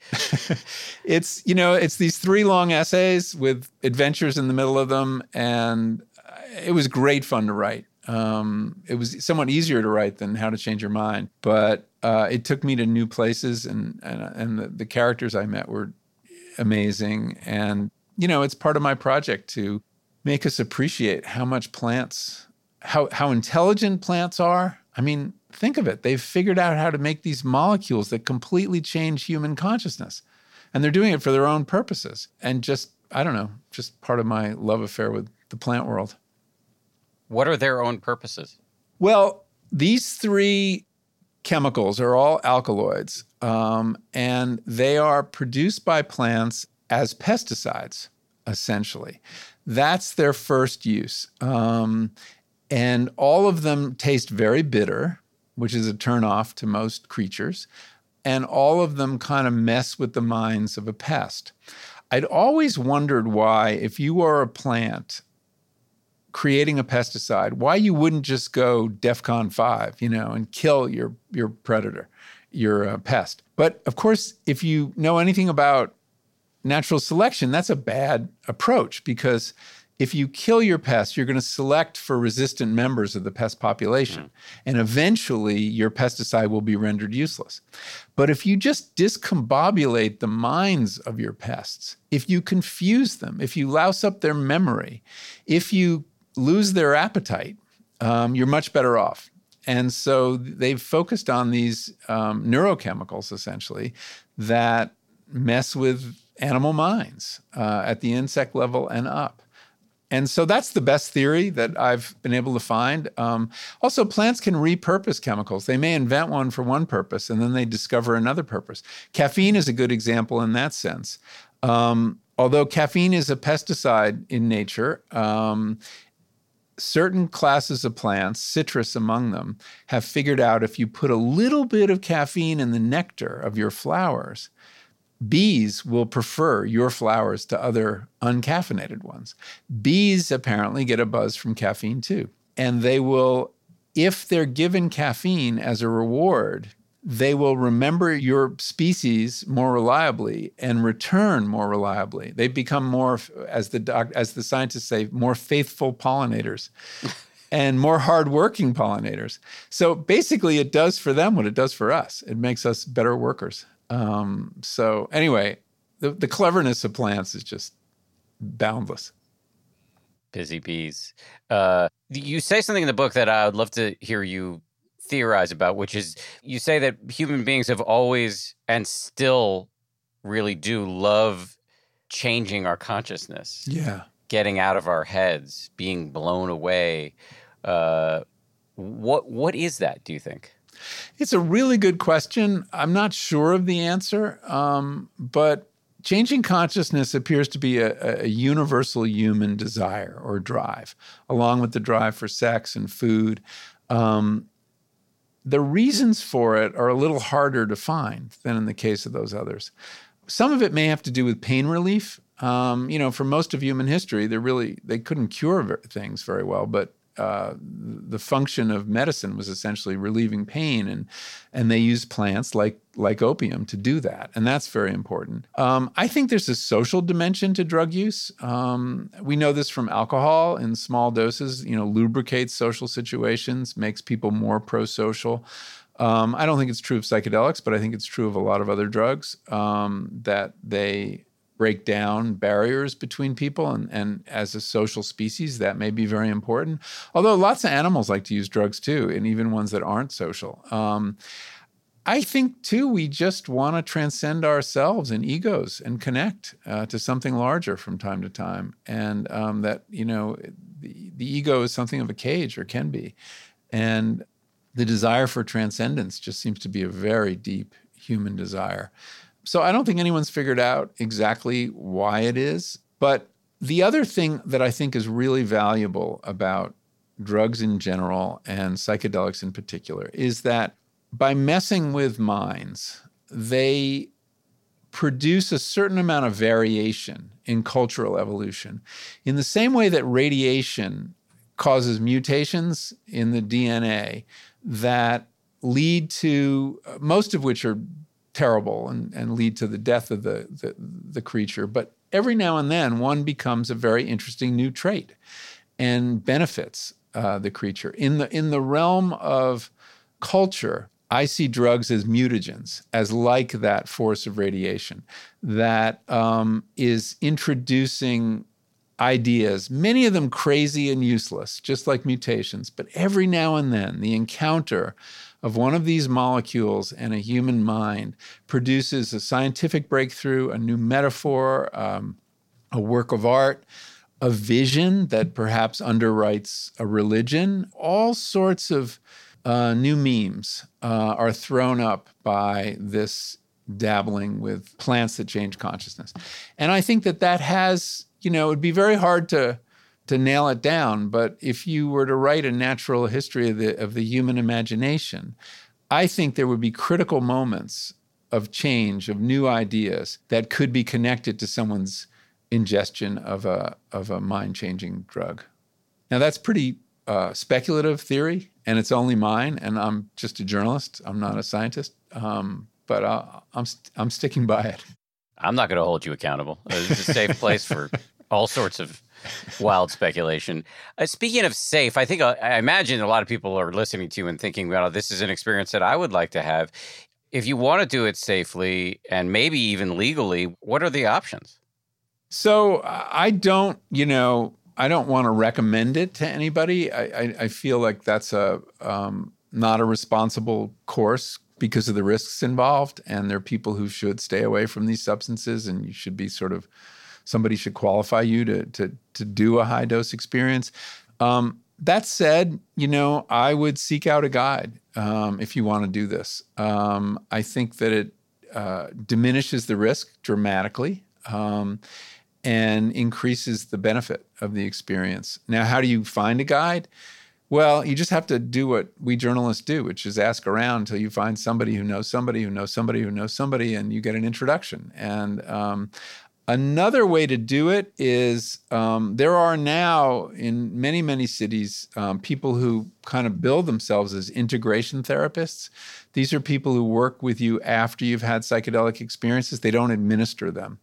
It's, you know, it's these three long essays with adventures in the middle of them, and it was great fun to write. Um, it was somewhat easier to write than How to Change Your Mind, but uh, it took me to new places, and and, and the, the characters I met were amazing. And you know, it's part of my project to make us appreciate how much plants, how how intelligent plants are. I mean, think of it. They've figured out how to make these molecules that completely change human consciousness. And they're doing it for their own purposes. And just, I don't know, just part of my love affair with the plant world. What are their own purposes? Well, these three chemicals are all alkaloids, um, and they are produced by plants as pesticides, essentially. That's their first use. Um, and all of them taste very bitter, which is a turnoff to most creatures. And all of them kind of mess with the minds of a pest. I'd always wondered why, if you are a plant creating a pesticide, why you wouldn't just go DEFCON five, you know, and kill your, your predator, your uh, pest. But of course, if you know anything about natural selection, that's a bad approach, because If you kill your pest, you're going to select for resistant members of the pest population. Mm. And eventually, your pesticide will be rendered useless. But if you just discombobulate the minds of your pests, if you confuse them, if you louse up their memory, if you lose their appetite, um, you're much better off. And so they've focused on these um, neurochemicals, essentially, that mess with animal minds uh, at the insect level and up. And so that's the best theory that I've been able to find. Um, also, plants can repurpose chemicals. They may invent one for one purpose, and then they discover another purpose. Caffeine is a good example in that sense. Um, although caffeine is a pesticide in nature, um, certain classes of plants, citrus among them, have figured out if you put a little bit of caffeine in the nectar of your flowers, bees will prefer your flowers to other uncaffeinated ones. Bees apparently get a buzz from caffeine too. And they will, if they're given caffeine as a reward, they will remember your species more reliably and return more reliably. They become more, as the doc, as the scientists say, more faithful pollinators and more hardworking pollinators. So basically it does for them what it does for us. It makes us better workers. Um, so anyway, the, the cleverness of plants is just boundless. Busy bees. Uh, you say something in the book that I would love to hear you theorize about, which is you say that human beings have always and still really do love changing our consciousness. Yeah. Getting out of our heads, being blown away. Uh, what what is that, do you think? It's a really good question. I'm not sure of the answer, um, but changing consciousness appears to be a, a universal human desire or drive, along with the drive for sex and food. Um, the reasons for it are a little harder to find than in the case of those others. Some of it may have to do with pain relief. Um, you know, for most of human history, they really they couldn't cure things very well, but Uh, the function of medicine was essentially relieving pain, and and they used plants like like opium to do that, and that's very important. Um, I think there's a social dimension to drug use. Um, we know this from alcohol in small doses. You know, lubricates social situations, makes people more pro-social. Um, I don't think it's true of psychedelics, but I think it's true of a lot of other drugs um, that they break down barriers between people, and, and as a social species, that may be very important. Although lots of animals like to use drugs too, and even ones that aren't social. Um, I think too, we just want to transcend ourselves and egos and connect uh, to something larger from time to time. And um, that, you know, the, the ego is something of a cage, or can be. And the desire for transcendence just seems to be a very deep human desire. So I don't think anyone's figured out exactly why it is. But the other thing that I think is really valuable about drugs in general and psychedelics in particular is that by messing with minds, they produce a certain amount of variation in cultural evolution. In the same way that radiation causes mutations in the D N A that lead to, most of which are terrible and, and lead to the death of the, the, the creature. But every now and then, one becomes a very interesting new trait and benefits uh, the creature. In the, in the realm of culture, I see drugs as mutagens, as like that force of radiation that um, is introducing ideas, many of them crazy and useless, just like mutations. But every now and then, the encounter of one of these molecules and a human mind produces a scientific breakthrough, a new metaphor, um, a work of art, a vision that perhaps underwrites a religion. All sorts of uh, new memes uh, are thrown up by this dabbling with plants that change consciousness. And I think that that has, you know, it'd be very hard to to nail it down, but if you were to write a natural history of the of the human imagination, I think there would be critical moments of change, of new ideas that could be connected to someone's ingestion of a of a mind-changing drug. Now that's pretty uh, speculative theory, and it's only mine, and I'm just a journalist. I'm not a scientist, um, but I, I'm I'm sticking by it. I'm not going to hold you accountable. It's a safe place for All sorts of wild speculation. Uh, speaking of safe, I think uh, I imagine a lot of people are listening to you and thinking, well, this is an experience that I would like to have. If you want to do it safely and maybe even legally, what are the options? So I don't, you know, I don't want to recommend it to anybody. I, I, I feel like that's a um, not a responsible course because of the risks involved. And there are people who should stay away from these substances, and you should be sort of, somebody should qualify you to to to do a high dose experience. Um, that said, you know, I would seek out a guide um, if you want to do this. Um, I think that it uh, diminishes the risk dramatically. Um, and increases the benefit of the experience. Now, how do you find a guide? Well, you just have to do what we journalists do, which is ask around until you find somebody who knows somebody who knows somebody who knows somebody, and you get an introduction. And um, another way to do it is um, there are now in many, many cities um, people who kind of bill themselves as integration therapists. These are people who work with you after you've had psychedelic experiences. They don't administer them.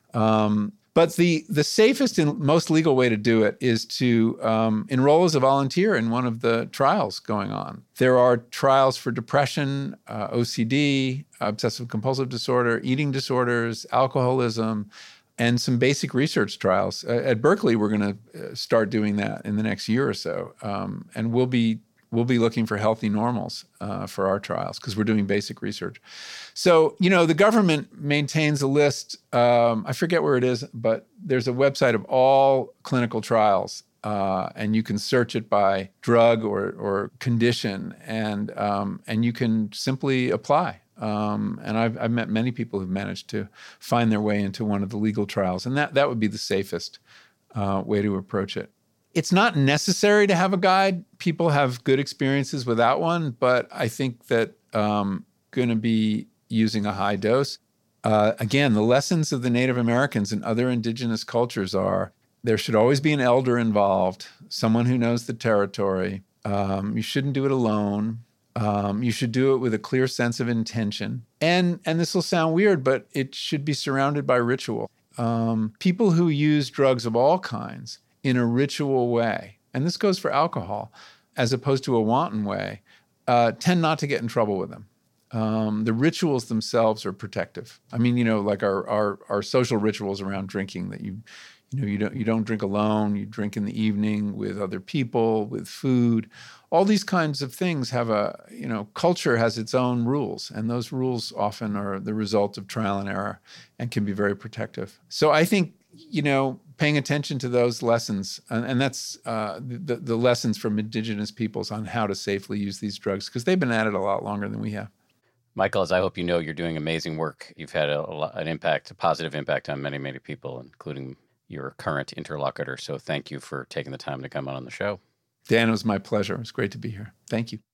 Um, But the the safest and most legal way to do it is to um, enroll as a volunteer in one of the trials going on. There are trials for depression, uh, O C D, obsessive compulsive disorder, eating disorders, alcoholism, and some basic research trials. Uh, at Berkeley, we're going to start doing that in the next year or so, um, and we'll be we'll be looking for healthy normals uh, for our trials because we're doing basic research. So, you know, the government maintains a list, um, I forget where it is, but there's a website of all clinical trials, uh, and you can search it by drug or, or condition, and um, and you can simply apply. Um, and I've, I've met many people who've managed to find their way into one of the legal trials, and that, that would be the safest uh, way to approach it. It's not necessary to have a guide. People have good experiences without one, but I think that um, going to be using a high dose. Uh, again, the lessons of the Native Americans and other indigenous cultures are there should always be an elder involved, someone who knows the territory. Um, you shouldn't do it alone. Um, you should do it with a clear sense of intention. And, and this will sound weird, but it should be surrounded by ritual. Um, people who use drugs of all kinds in a ritual way, and this goes for alcohol, as opposed to a wanton way, uh, tend not to get in trouble with them. Um, the rituals themselves are protective. I mean, you know, like our, our our social rituals around drinking, that you, you know, you don't you don't drink alone. You drink in the evening with other people, with food. All these kinds of things have a, you know, culture has its own rules, and those rules often are the result of trial and error and can be very protective. So I think, you know, paying attention to those lessons, and, and that's uh, the, the lessons from indigenous peoples on how to safely use these drugs, because they've been at it a lot longer than we have. Michael, as I hope you know, you're doing amazing work. You've had a, a, an impact, a positive impact on many, many people, including your current interlocutor. So thank you for taking the time to come on the show. Dan, it was my pleasure. It was great to be here. Thank you.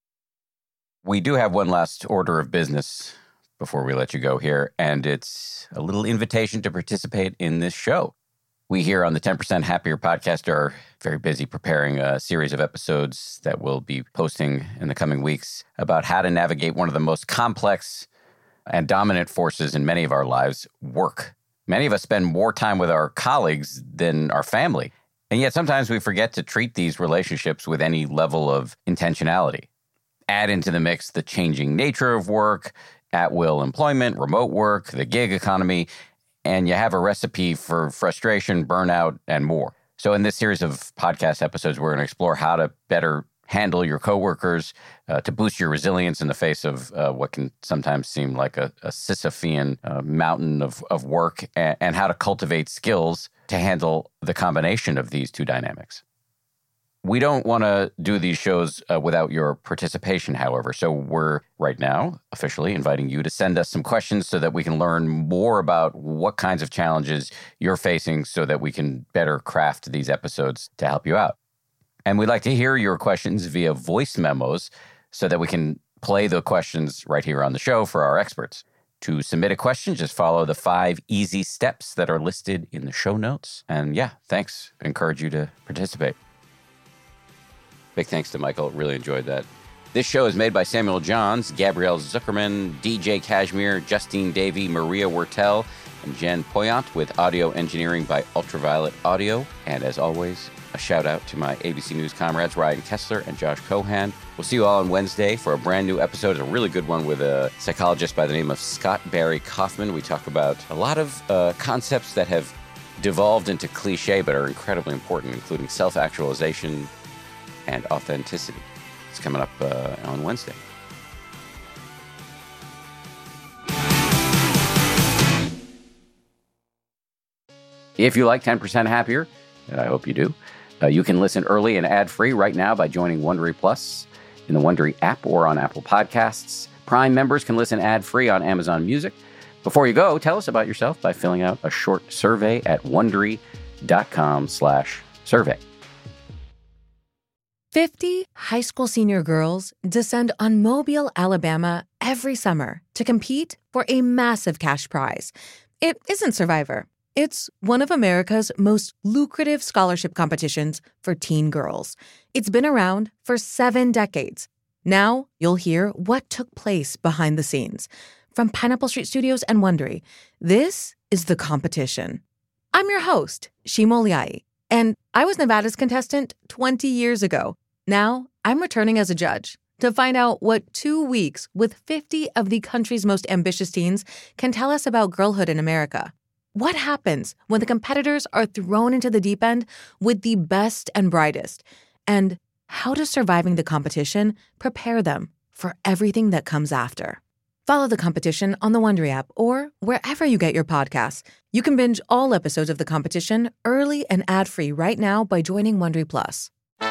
We do have one last order of business before we let you go here, and it's a little invitation to participate in this show. We here on the ten percent Happier podcast are very busy preparing a series of episodes that we'll be posting in the coming weeks about how to navigate one of the most complex and dominant forces in many of our lives, work. Many of us spend more time with our colleagues than our family, and yet sometimes we forget to treat these relationships with any level of intentionality. Add into the mix the changing nature of work, at-will employment, remote work, the gig economy, and you have a recipe for frustration, burnout, and more. So in this series of podcast episodes, we're going to explore how to better handle your coworkers, uh, to boost your resilience in the face of uh, what can sometimes seem like a, a Sisyphean uh, mountain of, of work, and, and how to cultivate skills to handle the combination of these two dynamics. We don't want to do these shows uh, without your participation, however. So we're right now officially inviting you to send us some questions so that we can learn more about what kinds of challenges you're facing so that we can better craft these episodes to help you out. And we'd like to hear your questions via voice memos so that we can play the questions right here on the show for our experts. To submit a question, just follow the five easy steps that are listed in the show notes. And yeah, thanks. I encourage you to participate. Big thanks to Michael. Really enjoyed that. This show is made by Samuel Johns, Gabrielle Zuckerman, D J Cashmere, Justine Davey, Maria Wertel, and Jen Poyant, with audio engineering by Ultraviolet Audio. And as always, a shout out to my A B C News comrades, Ryan Kessler and Josh Cohan. We'll see you all on Wednesday for a brand new episode, a really good one with a psychologist by the name of Scott Barry Kaufman. We talk about a lot of uh, concepts that have devolved into cliche but are incredibly important, including self-actualization and authenticity. It's coming up uh, on Wednesday. If you like ten percent Happier, and I hope you do, uh, you can listen early and ad-free right now by joining Wondery Plus in the Wondery app or on Apple Podcasts. Prime members can listen ad-free on Amazon Music. Before you go, tell us about yourself by filling out a short survey at Wondery.com slash survey. fifty high school senior girls descend on Mobile, Alabama every summer to compete for a massive cash prize. It isn't Survivor. It's one of America's most lucrative scholarship competitions for teen girls. It's been around for seven decades. Now you'll hear what took place behind the scenes. From Pineapple Street Studios and Wondery, this is The Competition. I'm your host, Shima Oliai, and I was Nevada's contestant twenty years ago. Now I'm returning as a judge to find out what two weeks with fifty of the country's most ambitious teens can tell us about girlhood in America. What happens when the competitors are thrown into the deep end with the best and brightest? And how does surviving the competition prepare them for everything that comes after? Follow The Competition on the Wondery app or wherever you get your podcasts. You can binge all episodes of The Competition early and ad-free right now by joining Wondery Plus.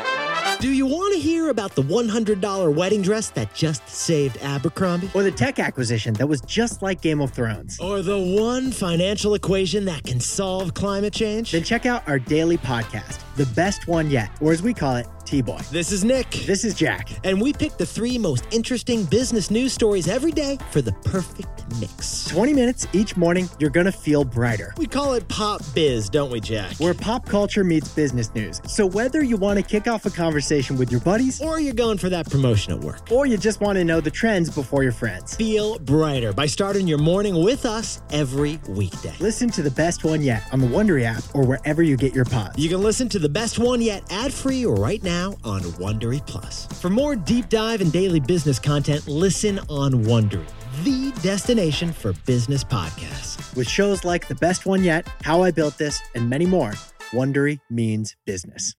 Do you want to hear about the one hundred dollars wedding dress that just saved Abercrombie? Or the tech acquisition that was just like Game of Thrones? Or the one financial equation that can solve climate change? Then check out our daily podcast, The Best One Yet, or as we call it, T-Boy. This is Nick. This is Jack. And we pick the three most interesting business news stories every day for the perfect mix. twenty minutes each morning, you're going to feel brighter. We call it Pop Biz, don't we, Jack? Where pop culture meets business news. So whether you want to kick off a conversation with your buddies, or you're going for that promotion at work, or you just want to know the trends before your friends, feel brighter by starting your morning with us every weekday. Listen to The Best One Yet on the Wondery app or wherever you get your pods. You can listen to The Best One Yet ad-free right now on Wondery Plus. For more deep dive and daily business content, listen on Wondery, the destination for business podcasts. With shows like The Best One Yet, How I Built This, and many more, Wondery means business.